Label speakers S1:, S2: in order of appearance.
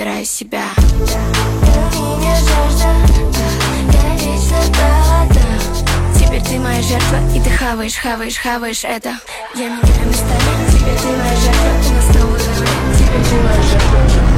S1: забираю себя.
S2: Не жажда, я вечно голодна.
S1: Теперь ты моя жертва, и ты хаваешь это. Я меняю местами, теперь ты моя жертва, ты нас снова говорит. Теперь ты моя жертва.